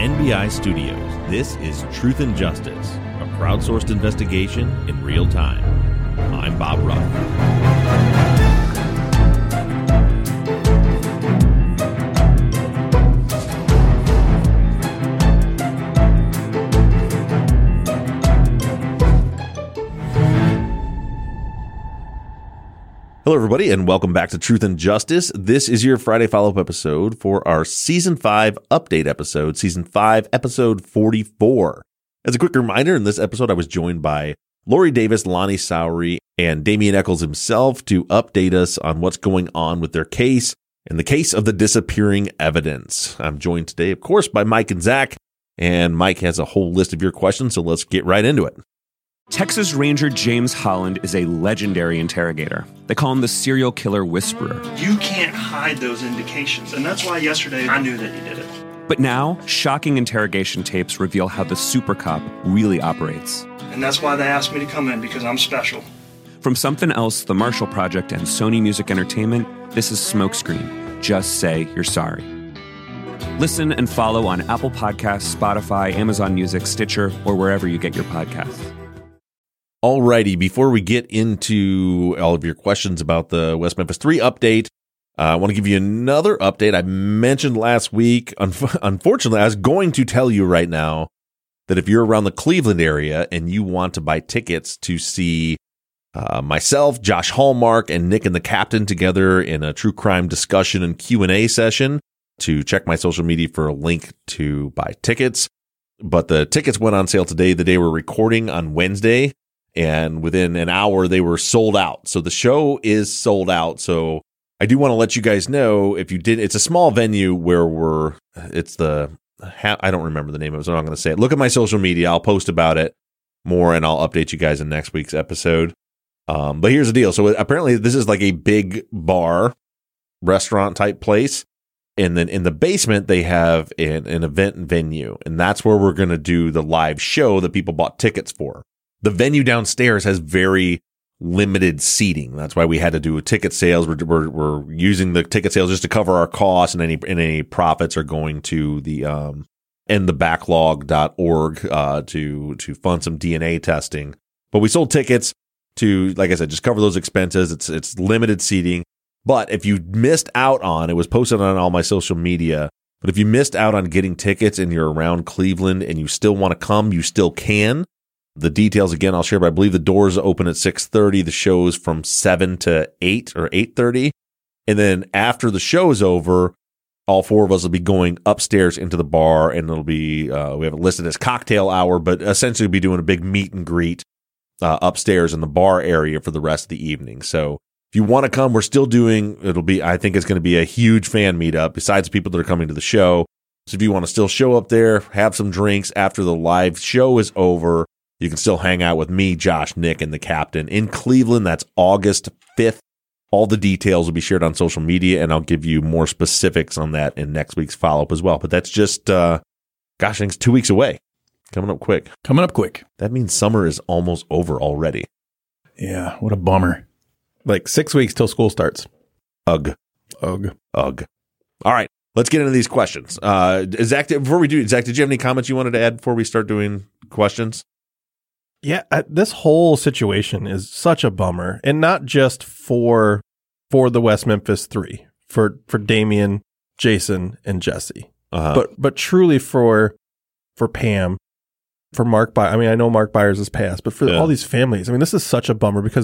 NBI Studios, this is Truth and Justice, a crowdsourced investigation in real time. I'm Bob Ruff. Hello, everybody, and welcome back to Truth and Justice. This is your Friday follow-up episode for our Season 5 update episode, Season 5, Episode 44. As a quick reminder, in this episode, I was joined by Lori Davis, Lonnie Sowery, and Damian Eccles himself to update us on what's going on with their case and the case of the disappearing evidence. I'm joined today, of course, by Mike and Zach, and Mike has a whole list of your questions, so let's get right into it. Texas Ranger James Holland is a legendary interrogator. They call him the serial killer whisperer. You can't hide those indications, and that's why yesterday I knew that he did it. But now, shocking interrogation tapes reveal how the super cop really operates. And that's why they asked me to come in, because I'm special. From Something Else, The Marshall Project, and Sony Music Entertainment, this is Smokescreen. Just say you're sorry. Listen and follow on Apple Podcasts, Spotify, Amazon Music, Stitcher, or wherever you get your podcasts. Alrighty, before we get into all of your questions about the West Memphis 3 update, I want to give you another update. I mentioned last week, unfortunately, I was going to tell you right now that if you're around the Cleveland area and you want to buy tickets to see myself, Josh Hallmark, and Nick and the Captain together in a true crime discussion and Q&A session, to check my social media for a link to buy tickets. But the tickets went on sale today, the day we're recording on Wednesday. And within an hour, they were sold out. So the show is sold out. So I do want to let you guys know, if you did, it's a small venue where I don't remember the name of it, so I'm not going to say it. Look at my social media. I'll post about it more, and I'll update you guys in next week's episode. But here's the deal. So apparently this is like a big bar, restaurant type place. And then in the basement, they have an event venue. And that's where we're going to do the live show that people bought tickets for. The venue downstairs has very limited seating. That's why we had to do ticket sales. We're using the ticket sales just to cover our costs, and any profits are going to the endthebacklog.org to fund some DNA testing. But we sold tickets to, like I said, just cover those expenses. It's limited seating. But if you missed out on, it was posted on all my social media, but if you missed out on getting tickets and you're around Cleveland and you still want to come, you still can. The details, again, I'll share, but I believe the doors open at 6:30. The show is from 7 to 8 or 8:30. And then after the show is over, all four of us will be going upstairs into the bar, and it'll be, we have it listed as cocktail hour, but essentially we'll be doing a big meet and greet upstairs in the bar area for the rest of the evening. So if you want to come, we're still doing, I think it's going to be a huge fan meetup besides the people that are coming to the show. So if you want to still show up there, have some drinks after the live show is over, you can still hang out with me, Josh, Nick, and the Captain in Cleveland. That's August 5th. All the details will be shared on social media, and I'll give you more specifics on that in next week's follow-up as well. But that's just, I think it's 2 weeks away. Coming up quick. That means summer is almost over already. Yeah, what a bummer. Like 6 weeks till school starts. Ugh. All right, let's get into these questions. Zach, before we do, Zach, did you have any comments you wanted to add before we start doing questions? Yeah, this whole situation is such a bummer, and not just for the West Memphis 3, for Damian, Jason, and Jesse, but truly for Pam, for Mark Byers. I mean, I know Mark Byers has passed, but for all these families, I mean, this is such a bummer because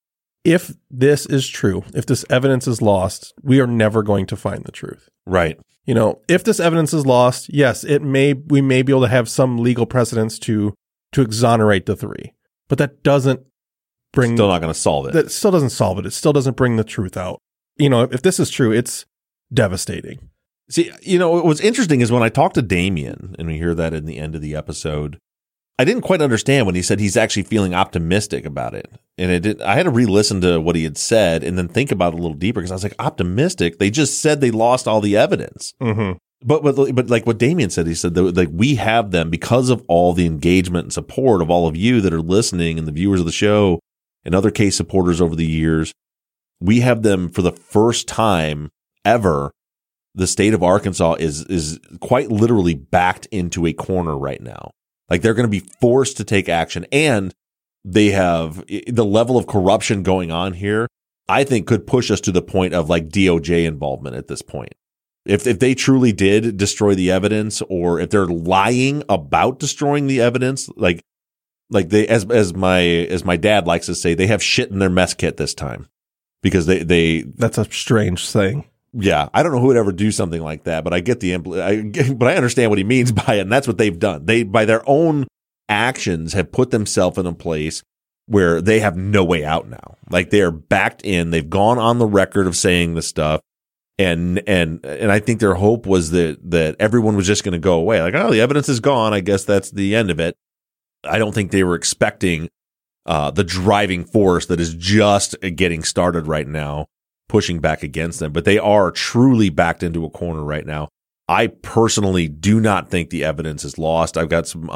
if this is true, if this evidence is lost, we are never going to find the truth. Right. You know, if this evidence is lost, yes, we may be able to have some legal precedence to exonerate the 3, but that doesn't bring... Still not going to solve it. That still doesn't solve it. It still doesn't bring the truth out. You know, if this is true, it's devastating. See, you know, what's interesting is when I talked to Damian, and we hear that in the end of the episode, I didn't quite understand when he said he's actually feeling optimistic about it. And I had to re-listen to what he had said and then think about it a little deeper, because I was like, optimistic? They just said they lost all the evidence. Mm-hmm. But like what Damian said, he said that, like, we have them because of all the engagement and support of all of you that are listening and the viewers of the show and other case supporters over the years. We have them for the first time ever the state of Arkansas is quite literally backed into a corner right now. Like they're going to be forced to take action, and they have the level of corruption going on here, I think could push us to the point of like DOJ involvement at this point. If they truly did destroy the evidence, or if they're lying about destroying the evidence, like they, as my dad likes to say, they have shit in their mess kit this time, because they that's a strange thing. Yeah, I don't know who would ever do something like that, but I get but I understand what he means by it, and that's what they've done. They, by their own actions, have put themselves in a place where they have no way out now. Like they are backed in. They've gone on the record of saying this stuff, and I think their hope was that everyone was just going to go away. Like, oh, the evidence is gone. I guess that's the end of it. I don't think they were expecting the driving force that is just getting started right now, pushing back against them, but they are truly backed into a corner right now. I personally do not think the evidence is lost. I've got some,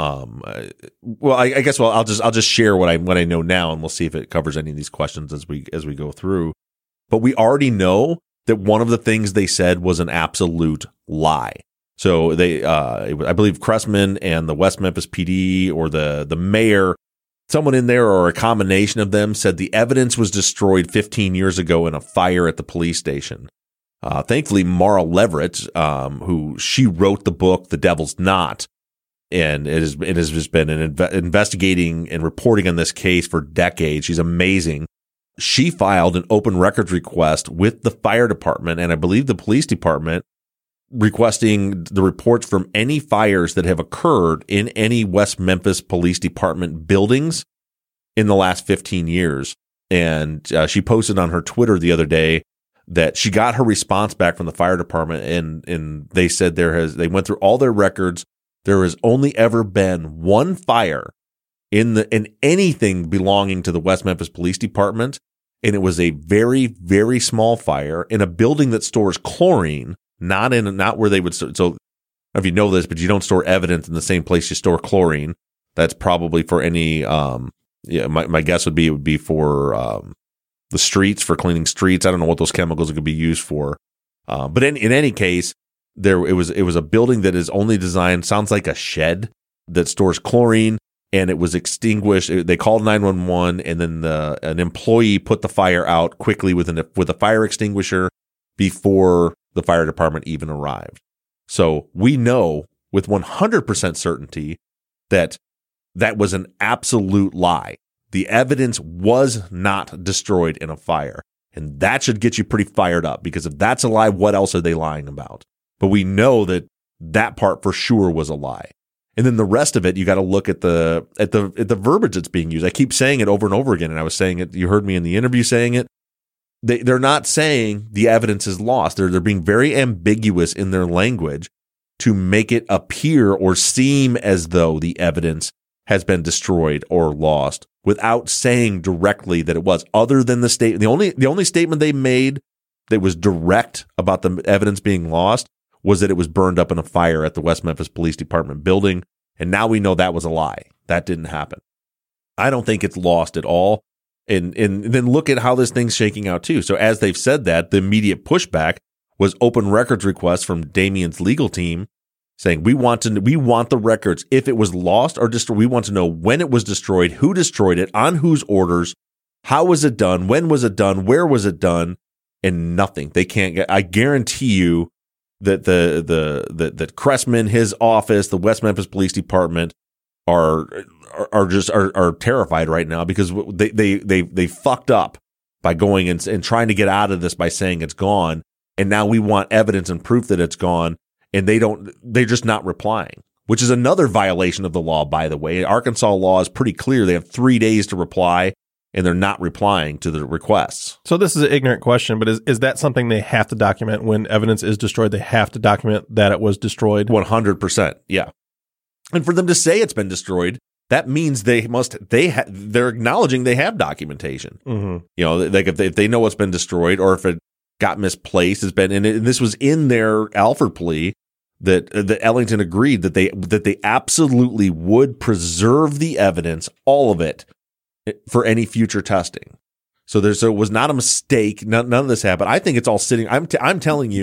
I guess I'll just share what I know now, and we'll see if it covers any of these questions as we go through. But we already know that one of the things they said was an absolute lie. So they, I believe Cressman and the West Memphis PD, or the mayor, someone in there, or a combination of them, said the evidence was destroyed 15 years ago in a fire at the police station. Thankfully, Mara Leverett, who she wrote the book The Devil's Knot, and it has just been investigating and reporting on this case for decades. She's amazing. She filed an open records request with the fire department, and I believe the police department, requesting the reports from any fires that have occurred in any West Memphis Police Department buildings in the last 15 years. And she posted on her Twitter the other day that she got her response back from the fire department, and they said they went through all their records. There has only ever been one fire in anything belonging to the West Memphis Police Department, and it was a very, very small fire in a building that stores chlorine. Not where they would. So I don't know if you know this, but you don't store evidence in the same place you store chlorine. That's probably for any. My guess would be for the streets, for cleaning streets. I don't know what those chemicals could be used for. But in any case, it was a building that is only designed, sounds like a shed that stores chlorine, and it was extinguished. They called 911, and then an employee put the fire out quickly with a fire extinguisher before the fire department even arrived. So we know with 100% certainty that was an absolute lie. The evidence was not destroyed in a fire. And that should get you pretty fired up, because if that's a lie, what else are they lying about? But we know that part for sure was a lie. And then the rest of it, you got to look at the verbiage that's being used. I keep saying it over and over again, and I was saying it. You heard me in the interview saying it. They're not saying the evidence is lost. They're being very ambiguous in their language to make it appear or seem as though the evidence has been destroyed or lost, without saying directly that it was. Other than the statement, the only statement they made that was direct about the evidence being lost was that it was burned up in a fire at the West Memphis Police Department building, and now we know that was a lie. That didn't happen. I don't think it's lost at all. And then look at how this thing's shaking out too. So as they've said that, the immediate pushback was open records requests from Damien's legal team saying, we want the records. If it was lost or destroyed, we want to know when it was destroyed, who destroyed it, on whose orders, how was it done, when was it done, where was it done, and nothing. They can't get. I guarantee you that that Cressman, his office, the West Memphis Police Department are terrified right now, because they fucked up by going and trying to get out of this by saying it's gone, and now we want evidence and proof that it's gone, and they're just not replying, which is another violation of the law, by the way. Arkansas law is pretty clear. They have 3 days to reply, and they're not replying to the requests. So this is an ignorant question, but is that something they have to document when evidence is destroyed? They have to document that it was destroyed? 100%. Yeah. And for them to say it's been destroyed, that means they're acknowledging they have documentation. Mm-hmm. You know, like if they know what's been destroyed, or if it got misplaced, and this was in their Alford plea that Ellington agreed that they absolutely would preserve the evidence, all of it, for any future testing. So it was not a mistake. None of this happened. I think it's all sitting. I'm telling you,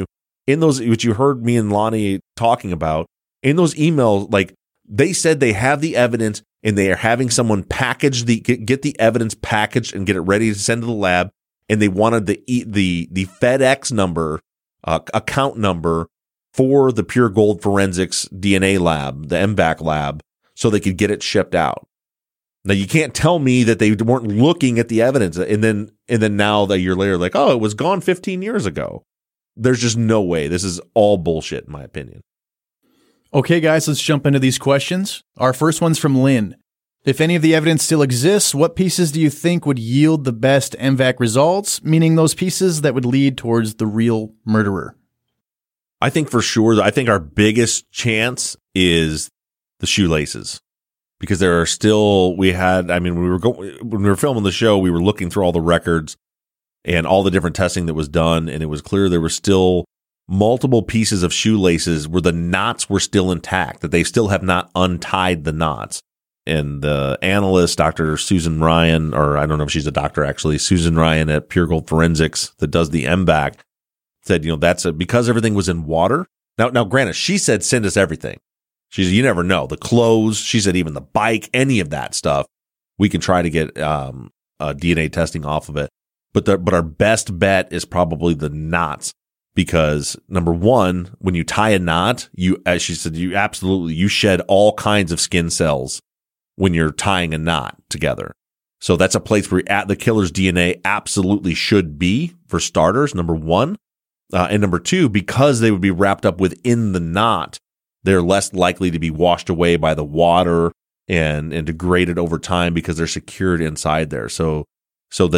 in those, which you heard me and Lonnie talking about, in those emails, like they said they have the evidence and they are having someone package get the evidence packaged and get it ready to send to the lab. And they wanted the FedEx number, account number for the Pure Gold Forensics DNA lab, the MVAC lab, so they could get it shipped out. Now you can't tell me that they weren't looking at the evidence, and then now a year later, like, oh, it was gone 15 years ago. There's just no way. This is all bullshit, in my opinion. Okay, guys, let's jump into these questions. Our first one's from Lynn. If any of the evidence still exists, what pieces do you think would yield the best MVAC results, meaning those pieces that would lead towards the real murderer? I think for sure, I think our biggest chance is the shoelaces. Because there are still, when we were filming the show, we were looking through all the records and all the different testing that was done, and it was clear there were still multiple pieces of shoelaces where the knots were still intact, that they still have not untied the knots. And the analyst, Dr. Susan Ryan, or I don't know if she's a doctor actually, Susan Ryan at Pure Gold Forensics that does the MVAC, said, that's because everything was in water. Now, granted, she said, send us everything. She said, you never know. The clothes, she said, even the bike, any of that stuff, we can try to get DNA testing off of it. But our best bet is probably the knots, because number one, when you tie a knot, as she said, you shed all kinds of skin cells when you're tying a knot together. So that's a place where the killer's DNA absolutely should be, for starters, number one. And number two, because they would be wrapped up within the knot, they're less likely to be washed away by the water and degraded over time because they're secured inside there. So the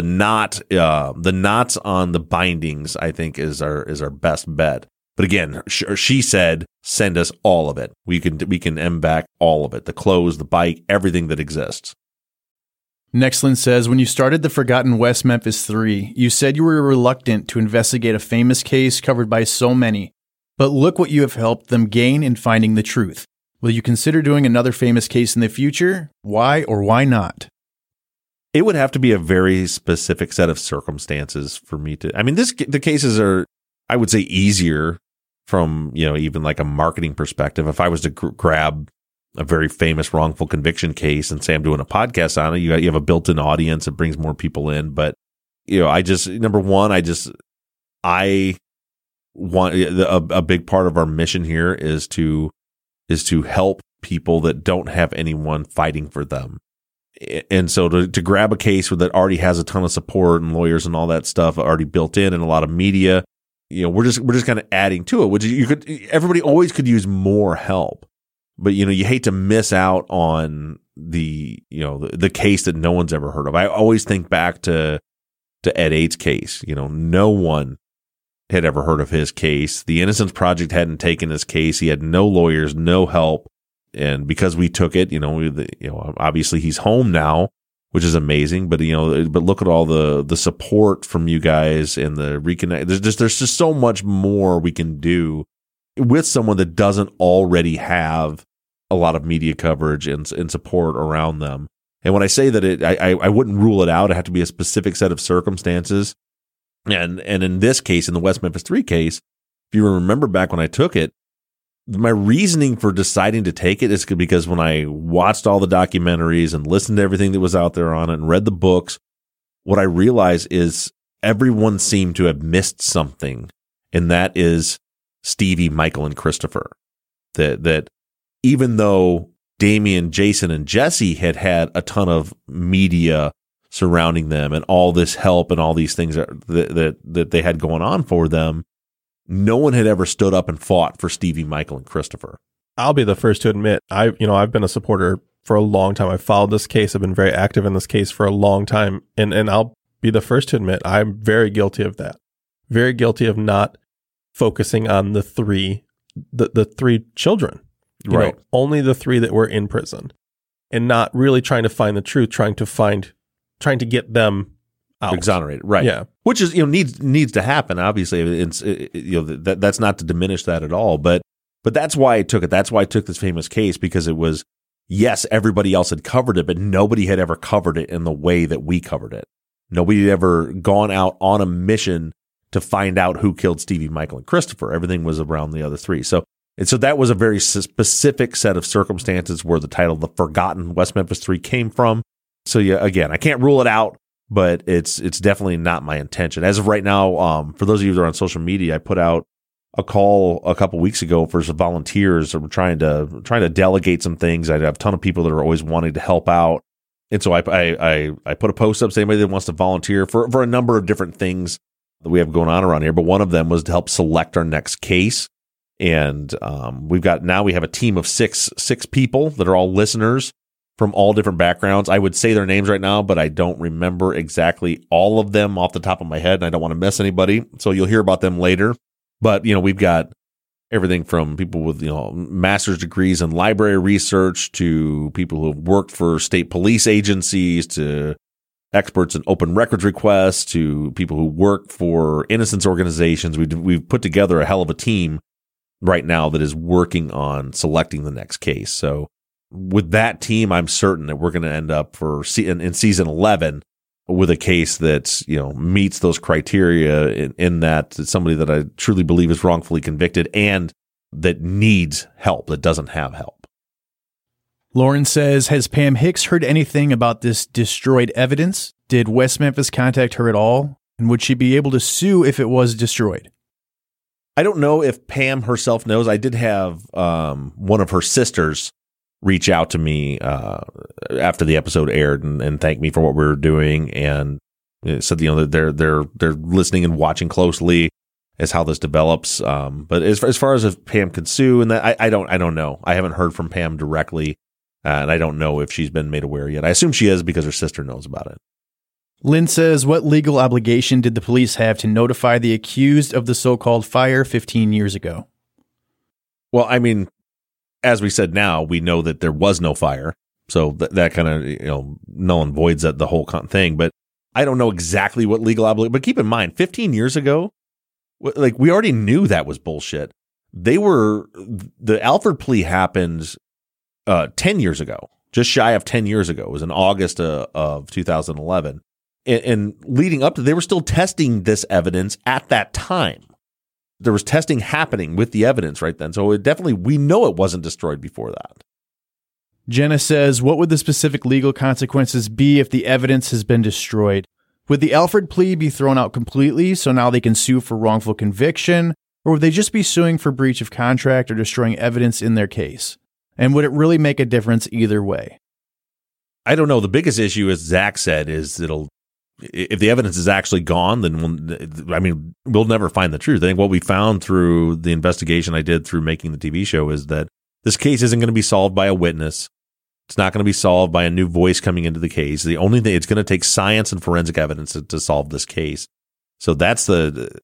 knots on the bindings, I think, is our best bet. But again, she said, send us all of it. We can MVAC all of it, the clothes, the bike, everything that exists. Nexlin says, when you started the Forgotten West Memphis 3, you said you were reluctant to investigate a famous case covered by so many. But look what you have helped them gain in finding the truth. Will you consider doing another famous case in the future? Why or why not? It would have to be a very specific set of circumstances for me to. I mean, the cases are, I would say, easier from even like a marketing perspective. If I was to grab a very famous wrongful conviction case and say I'm doing a podcast on it, you have a built-in audience. It brings more people in. But I want a big part of our mission here is to help people that don't have anyone fighting for them. And so to grab a case that already has a ton of support and lawyers and all that stuff already built in and a lot of media, we're just kind of adding to it, which everybody always could use more help. But you hate to miss out on the case that no one's ever heard of. I always think back to Ed Ates' case. No one had ever heard of his case. The Innocence Project hadn't taken his case. He had no lawyers, no help. And because we took it, obviously he's home now, which is amazing. But look at all the support from you guys and the reconnect. There's just so much more we can do with someone that doesn't already have a lot of media coverage and support around them. And when I say that I wouldn't rule it out. It had to be a specific set of circumstances. And in this case, in the West Memphis 3 case, if you remember back when I took it, my reasoning for deciding to take it is because when I watched all the documentaries and listened to everything that was out there on it and read the books, what I realized is everyone seemed to have missed something, and that is Stevie, Michael, and Christopher. That even though Damien, Jason, and Jesse had a ton of media surrounding them and all this help and all these things that they had going on for them, no one had ever stood up and fought for Stevie, Michael, and Christopher. I'll be the first to admit, I've been a supporter for a long time. I've followed this case. I've been very active in this case for a long time. And I'll be the first to admit, I'm very guilty of that. Very guilty of not focusing on the three children. Right. Only the 3 that were in prison, and not really trying to find the truth, trying to get them out. Exonerated. Right. Yeah. Which is, needs to happen. Obviously, that's not to diminish that at all, but that's why I took it. That's why I took this famous case, because it was, yes, everybody else had covered it, but nobody had ever covered it in the way that we covered it. Nobody had ever gone out on a mission to find out who killed Stevie, Michael, and Christopher. Everything was around the other three. So that was a very specific set of circumstances where the title The Forgotten West Memphis 3 came from. So yeah, again, I can't rule it out, but it's definitely not my intention. As of right now, for those of you that are on social media, I put out a call a couple weeks ago for some volunteers. We're trying to delegate some things. I have a ton of people that are always wanting to help out. And so I put a post up to anybody that wants to volunteer for a number of different things that we have going on around here. But one of them was to help select our next case. And we have a team of six people that are all listeners from all different backgrounds. I would say their names right now, but I don't remember exactly all of them off the top of my head, and I don't want to miss anybody. So you'll hear about them later. But, we've got everything from people with, master's degrees in library research to people who have worked for state police agencies to experts in open records requests to people who work for innocence organizations. We've put together a hell of a team right now that is working on selecting the next case. So with that team, I'm certain that we're going to end up in season 11 with a case that, meets those criteria in that it's somebody that I truly believe is wrongfully convicted and that needs help, that doesn't have help. Lauren says, has Pam Hicks heard anything about this destroyed evidence? Did West Memphis contact her at all? And would she be able to sue if it was destroyed? I don't know if Pam herself knows. I did have one of her sisters reach out to me after the episode aired and thank me for what we were doing, and said they're listening and watching closely as how this develops. But as far as if Pam could sue, and that I don't know. I haven't heard from Pam directly, and I don't know if she's been made aware yet. I assume she is because her sister knows about it. Lynn says, what legal obligation did the police have to notify the accused of the so-called fire 15 years ago? Well, I mean, as we said now, we know that there was no fire. So that kind of, null and voids the whole thing. But I don't know exactly what legal obligation. But keep in mind, 15 years ago, we already knew that was bullshit. The Alford plea happened 10 years ago, just shy of 10 years ago. It was in August of 2011. And leading up to, they were still testing this evidence at that time. There was testing happening with the evidence right then. So we know it wasn't destroyed before that. Jenna says, what would the specific legal consequences be if the evidence has been destroyed? Would the Alford plea be thrown out completely so now they can sue for wrongful conviction? Or would they just be suing for breach of contract or destroying evidence in their case? And would it really make a difference either way? I don't know. The biggest issue, as Zach said, is if the evidence is actually gone, then we'll never find the truth. I think what we found through the investigation I did through making the TV show is that this case isn't going to be solved by a witness. It's not going to be solved by a new voice coming into the case. The only thing, it's going to take science and forensic evidence to solve this case. So that's that's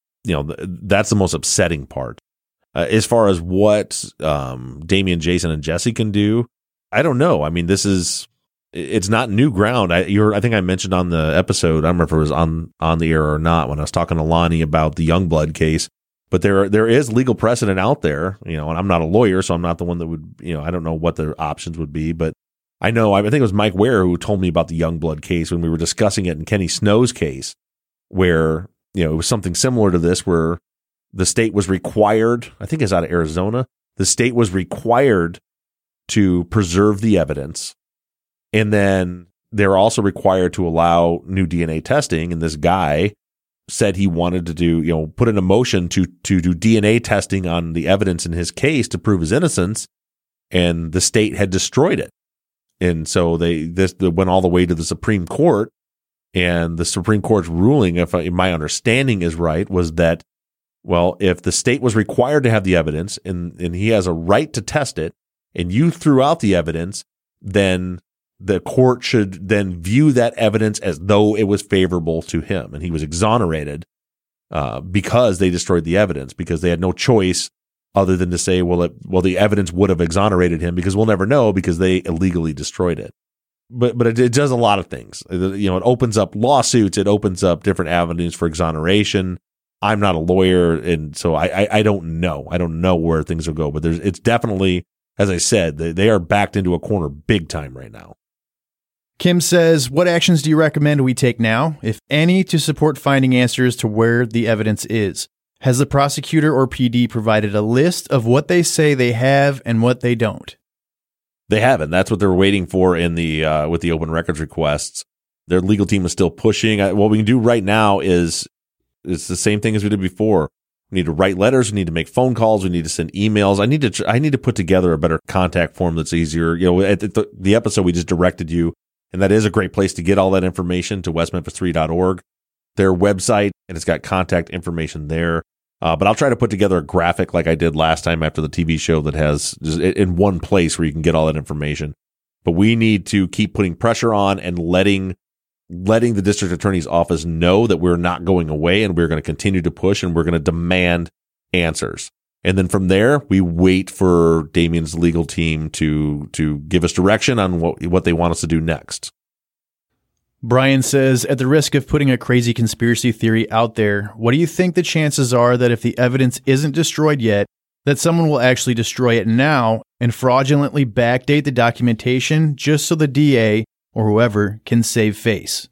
the most upsetting part. As far as what Damien, Jason, and Jesse can do, I don't know. I mean, it's not new ground. I think I mentioned on the episode, I don't remember if it was on the air or not, when I was talking to Lonnie about the Youngblood case, but there is legal precedent out there, and I'm not a lawyer, so I'm not the one that would, I don't know what the options would be, but I think it was Mike Ware who told me about the Youngblood case when we were discussing it in Kenny Snow's case, where, it was something similar to this, where the state was required, I think it's out of Arizona, the state was required to preserve the evidence. And then they're also required to allow new DNA testing. And this guy said he wanted to put in a motion to do DNA testing on the evidence in his case to prove his innocence. And the state had destroyed it. And so they went all the way to the Supreme Court. And the Supreme Court's ruling, if my understanding is right, was that, well, if the state was required to have the evidence and he has a right to test it, and you threw out the evidence, then the court should then view that evidence as though it was favorable to him. And he was exonerated because they destroyed the evidence, because they had no choice other than to say, well, the evidence would have exonerated him, because we'll never know because they illegally destroyed it. But it does a lot of things. It opens up lawsuits. It opens up different avenues for exoneration. I'm not a lawyer, and so I don't know. I don't know where things will go. But it's definitely, as I said, they are backed into a corner big time right now. Kim says, what actions do you recommend we take now, if any, to support finding answers to where the evidence is? Has the prosecutor or PD provided a list of what they say they have and what they don't? They haven't. That's what they're waiting for in the with the open records requests. Their legal team is still pushing. What we can do right now is it's the same thing as we did before. We need to write letters. We need to make phone calls. We need to send emails. I need to put together a better contact form that's easier. You know, at the episode we just directed you, and that is a great place to get all that information, to westmemphis3.org, their website, and it's got contact information there. But I'll try to put together a graphic like I did last time after the TV show that has just in one place where you can get all that information. But we need to keep putting pressure on and letting the district attorney's office know that we're not going away and we're going to continue to push and we're going to demand answers. And then from there, we wait for Damien's legal team to give us direction on what they want us to do next. Brian says, at the risk of putting a crazy conspiracy theory out there, what do you think the chances are that if the evidence isn't destroyed yet, that someone will actually destroy it now and fraudulently backdate the documentation just so the DA or whoever can save face?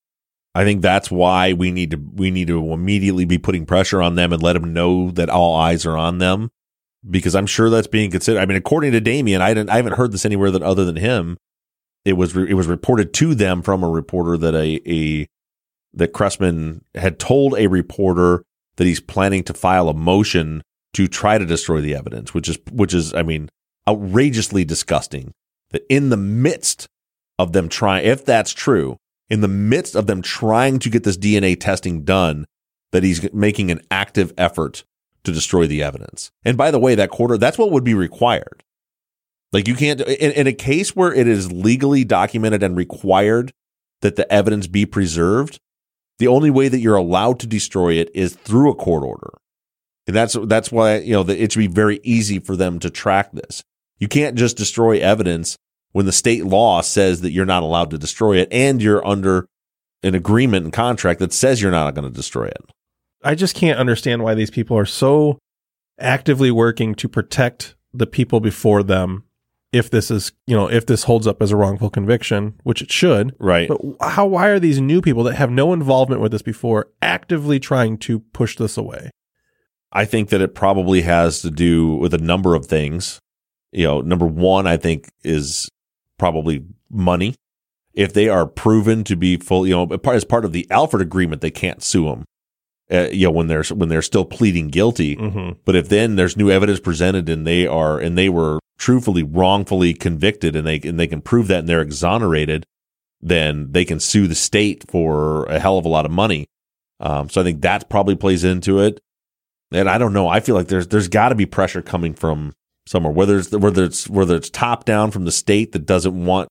I think that's why we need to immediately be putting pressure on them and let them know that all eyes are on them, because I'm sure that's being considered. I mean, according to Damien, I haven't heard this anywhere other than him. It was reported to them from a reporter that that Cressman had told a reporter that he's planning to file a motion to try to destroy the evidence, which is I mean, outrageously disgusting. That in the midst of them trying, if that's true, in the midst of them trying to get this DNA testing done, that he's making an active effort to destroy the evidence. And by the way, that's what would be required. Like, you can't, in a case where it is legally documented and required that the evidence be preserved, the only way that you're allowed to destroy it is through a court order. And that's why, it should be very easy for them to track this. You can't just destroy evidence when the state law says that you're not allowed to destroy it and you're under an agreement and contract that says you're not going to destroy it. I just can't understand why these people are so actively working to protect the people before them. If this is, if this holds up as a wrongful conviction, which it should. Right. But why are these new people that have no involvement with this before actively trying to push this away? I think that it probably has to do with a number of things. Number one, I think, is probably money. If they are proven to be full, as part of the Alford agreement, they can't sue them. When they're still pleading guilty. Mm-hmm. But if then there's new evidence presented and they were truthfully wrongfully convicted and they can prove that and they're exonerated, then they can sue the state for a hell of a lot of money. So I think that probably plays into it. And I don't know. I feel like there's got to be pressure coming from somewhere, whether it's top down from the state that doesn't want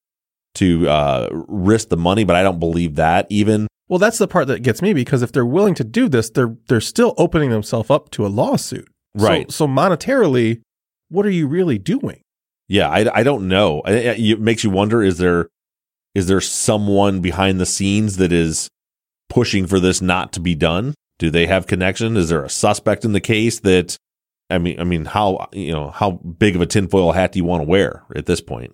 to risk the money, but I don't believe that even. Well, that's the part that gets me, because if they're willing to do this, they're still opening themselves up to a lawsuit. Right. So monetarily, what are you really doing? Yeah, I don't know. It makes you wonder, is there someone behind the scenes that is pushing for this not to be done? Do they have connection? Is there a suspect in the case that, I mean, how big of a tinfoil hat do you want to wear at this point?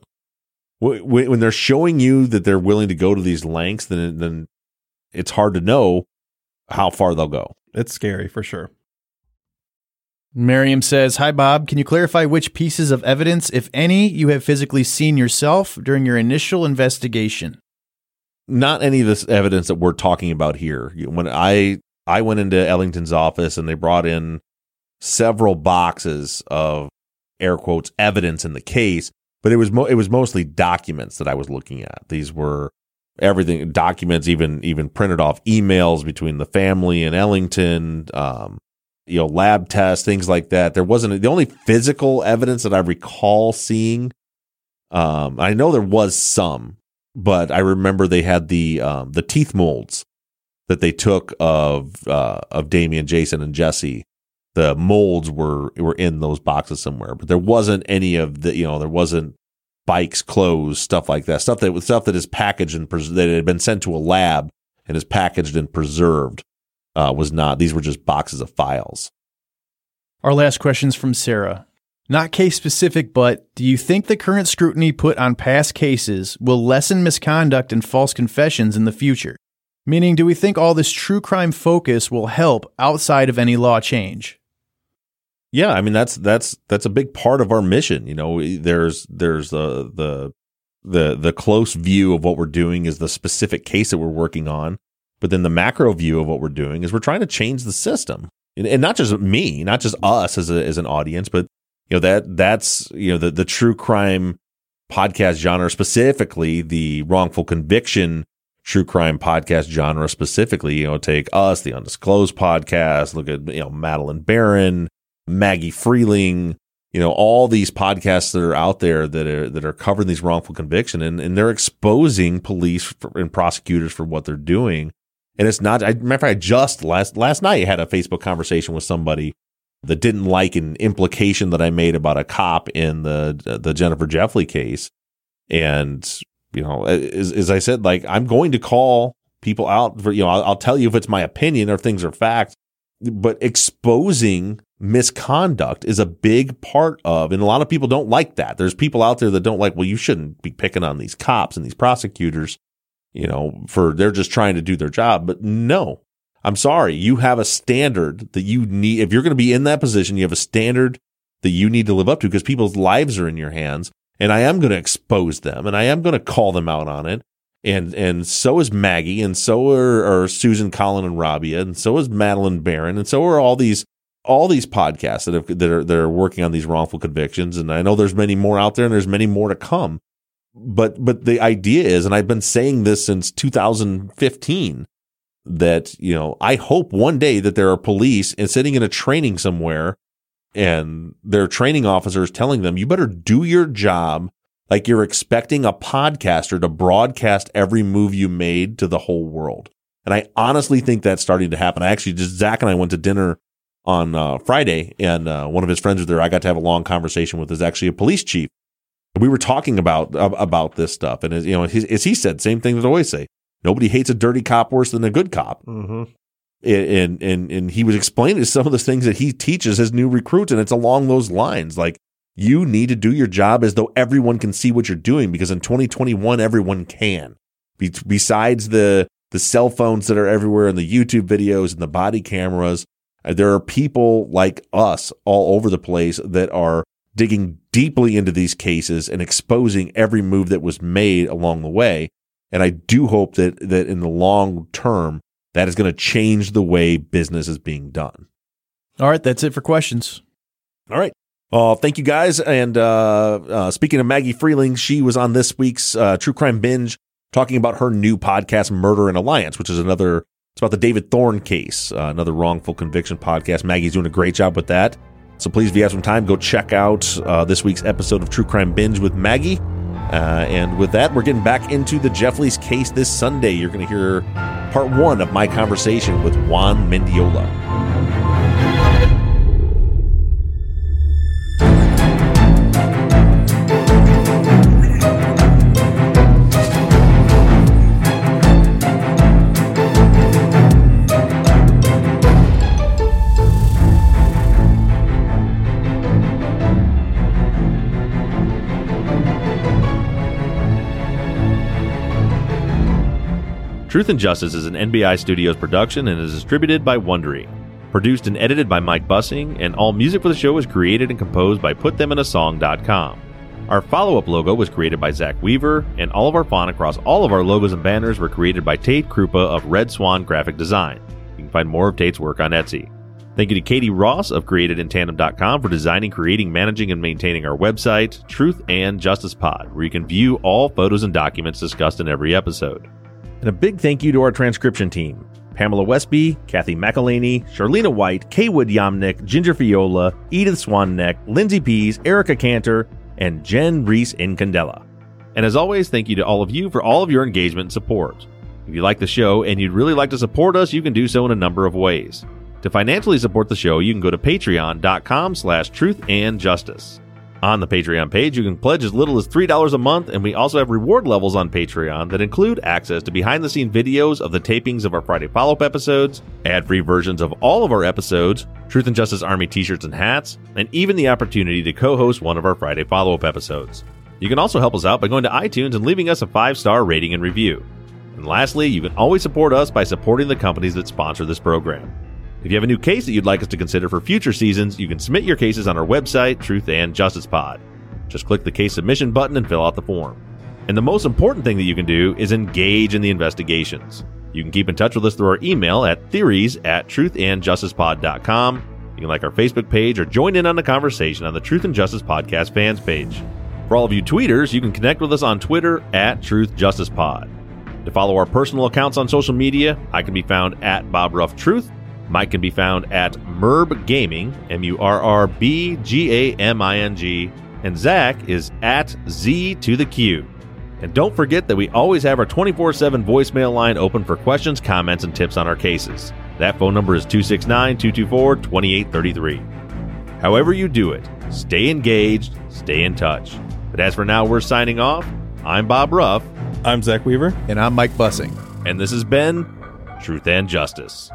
When they're showing you that they're willing to go to these lengths, then it's hard to know how far they'll go. It's scary for sure. Miriam says, hi, Bob. Can you clarify which pieces of evidence, if any, you have physically seen yourself during your initial investigation? Not any of this evidence that we're talking about here. When I went into Ellington's office and they brought in several boxes of, air quotes, evidence in the case, but it was mostly documents that I was looking at. These were everything, documents, even printed off emails between the family and Ellington, lab tests, things like that. There wasn't the only physical evidence that I recall seeing. I know there was some, but I remember they had the teeth molds that they took of Damien, Jason, and Jesse. The molds were in those boxes somewhere, but there wasn't any of the, there wasn't bikes, clothes, stuff like that. Stuff that is packaged and that had been sent to a lab and is packaged and preserved. Was not. These were just boxes of files. Our last question's from Sarah. Not case specific, but do you think the current scrutiny put on past cases will lessen misconduct and false confessions in the future? Meaning, do we think all this true crime focus will help outside of any law change? Yeah, I mean that's a big part of our mission. You know, there's the close view of what we're doing is the specific case that we're working on, but then the macro view of what we're doing is we're trying to change the system, and not just me, not just us as an audience, but you know that's you know the true crime podcast genre, specifically the wrongful conviction true crime podcast genre specifically. You know, take us, the Undisclosed podcast. Look at Madeline Barron, Maggie Freeling, all these podcasts that are out there that are covering these wrongful conviction, and they're exposing police and prosecutors for what they're doing. And it's not, matter of fact, I just last night had a Facebook conversation with somebody that didn't like an implication that I made about a cop in the Jennifer Jeffley case. And, as I said, like, I'm going to call people out for, I'll tell you if it's my opinion or things are facts, but exposing misconduct is a big part of, and a lot of people don't like that. There's people out there that don't like, well, you shouldn't be picking on these cops and these prosecutors, they're just trying to do their job. But no, I'm sorry. You have a standard that you need. If you're going to be in that position, you have a standard that you need to live up to because people's lives are in your hands. And I am going to expose them and I am going to call them out on it. And so is Maggie, and so are Susan, Colin, and Rabia, and so is Madeline Barron, and so are all these podcasts that are working on these wrongful convictions. And I know there's many more out there, and there's many more to come. But the idea is, and I've been saying this since 2015, that I hope one day that there are police and sitting in a training somewhere, and their training officers telling them, you better do your job like you're expecting a podcaster to broadcast every move you made to the whole world. And I honestly think that's starting to happen. Zach and I went to dinner on Friday, and one of his friends was there. I got to have a long conversation with is actually a police chief. We were talking about this stuff. And as he said, same thing that I always say, nobody hates a dirty cop worse than a good cop. Mm-hmm. And he was explaining some of the things that he teaches his new recruits, and it's along those lines. Like, you need to do your job as though everyone can see what you're doing, because in 2021, everyone can. Besides the cell phones that are everywhere and the YouTube videos and the body cameras, there are people like us all over the place that are digging deeply into these cases and exposing every move that was made along the way. And I do hope that in the long term, that is going to change the way business is being done. All right, that's it for questions. All right. Thank you guys. And speaking of Maggie Freeling, she was on this week's True Crime Binge talking about her new podcast, Murder and Alliance, which is it's about the David Thorne case, another wrongful conviction podcast. Maggie's doing a great job with that. So please, if you have some time, go check out this week's episode of True Crime Binge with Maggie. And with that, we're getting back into the Jeffley's case this Sunday. You're going to hear part 1 of my conversation with Juan Mendiola. Truth and Justice is an NBI Studios production and is distributed by Wondery. Produced and edited by Mike Bussing, and all music for the show was created and composed by PutThemInASong.com. Our follow-up logo was created by Zach Weaver, and all of our font across all of our logos and banners were created by Tate Krupa of Red Swan Graphic Design. You can find more of Tate's work on Etsy. Thank you to Katie Ross of CreatedInTandem.com for designing, creating, managing, and maintaining our website, Truth and Justice Pod, where you can view all photos and documents discussed in every episode. And a big thank you to our transcription team: Pamela Westby, Kathy McElhaney, Charlena White, Kaywood Yamnick, Ginger Fiola, Edith Swanneck, Lindsay Pease, Erica Cantor, and Jen Reese Incandela. And as always, thank you to all of you for all of your engagement and support. If you like the show and you'd really like to support us, you can do so in a number of ways. To financially support the show, you can go to patreon.com/truthandjustice. On the Patreon page, you can pledge as little as $3 a month, and we also have reward levels on Patreon that include access to behind-the-scenes videos of the tapings of our Friday Follow-Up episodes, ad-free versions of all of our episodes, Truth and Justice Army t-shirts and hats, and even the opportunity to co-host one of our Friday Follow-Up episodes. You can also help us out by going to iTunes and leaving us a 5-star rating and review. And lastly, you can always support us by supporting the companies that sponsor this program. If you have a new case that you'd like us to consider for future seasons, you can submit your cases on our website, Truth and Justice Pod. Just click the case submission button and fill out the form. And the most important thing that you can do is engage in the investigations. You can keep in touch with us through our email at theories@truthandjusticepod.com. You can like our Facebook page or join in on the conversation on the Truth and Justice Podcast fans page. For all of you tweeters, you can connect with us on Twitter @TruthJusticePod. To follow our personal accounts on social media, I can be found @BobRuffTruth. Mike can be found @Murb Gaming, MURRBGAMING, and Zach is @Z2TheQ. And don't forget that we always have our 24/7 voicemail line open for questions, comments, and tips on our cases. That phone number is 269-224-2833. However you do it, stay engaged, stay in touch. But as for now, we're signing off. I'm Bob Ruff. I'm Zach Weaver. And I'm Mike Bussing. And this has been Truth and Justice.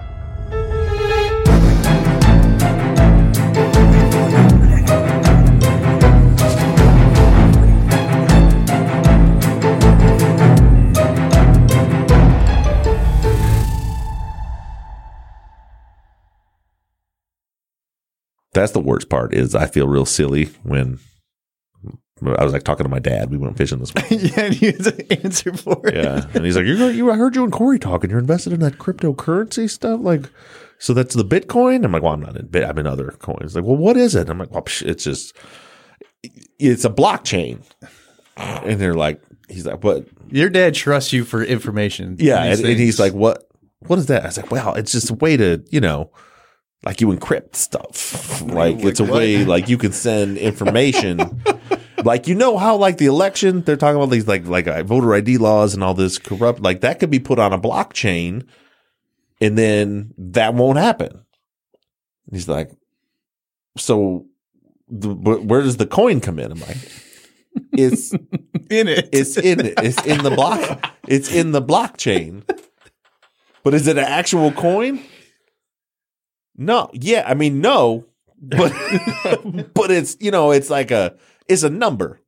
That's the worst part is I feel real silly when I was like talking to my dad. We went fishing this morning. Yeah, and he has an answer for it. Yeah. And he's like, I heard you and Corey talking. You're invested in that cryptocurrency stuff? Like, so that's the Bitcoin? I'm like, well, I'm not in Bitcoin. I'm in other coins. Like, well, what is it? I'm like, well, it's just, it's a blockchain. And they're like, he's like, what? Your dad trusts you for information. Yeah. And he's like, what is that? I was like, well, it's just a way to, like you encrypt stuff. Like it's a way like you can send information. Like, how like the election, they're talking about these like voter ID laws and all this corrupt, like that could be put on a blockchain and then that won't happen. And he's like, so where does the coin come in? I'm like, it's in it. It's in it. It's in the block. It's in the blockchain. But is it an actual coin? No. Yeah. I mean, no, but, but it's, it's like it's a number.